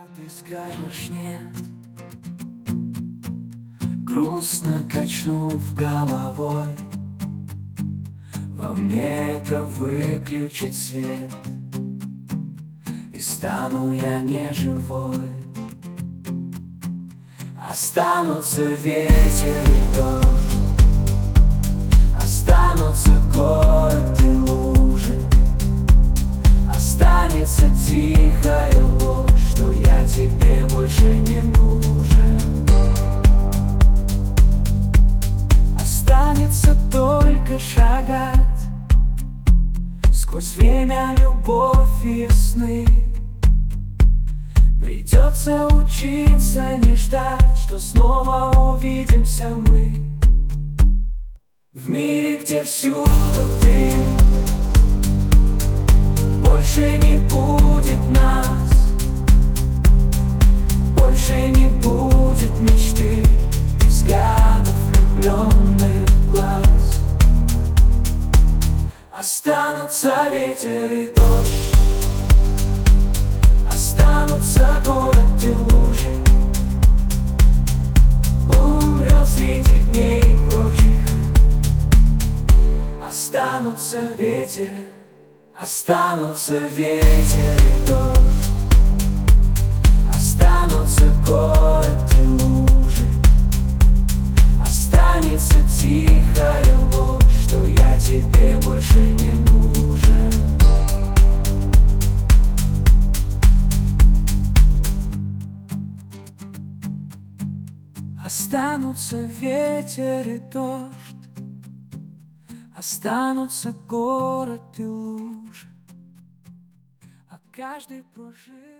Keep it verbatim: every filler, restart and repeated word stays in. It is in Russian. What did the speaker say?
Ты скажешь нет, грустно качнув головой. Во мне это выключить свет, и стану я не живой. Останутся ветер и дождь, останутся город и лужи, останется тихая ложь, что я тебе больше не нужен. Останется только шагать сквозь время, любовь и сны. Придется учиться не ждать, что снова увидимся мы. В мире, где всюду ты, больше не будет нас, больше не будет мечты, взглядов влюбленных глаз. Останутся ветер и дождь, останутся город и лужи, умрет среди дней прочих. Останутся ветер, останутся ветер и дождь, останутся город и лужи, останется тихая ложь, что я тебе больше не нужен. Останутся ветер и дождь, останутся город и лужи, а каждый прожил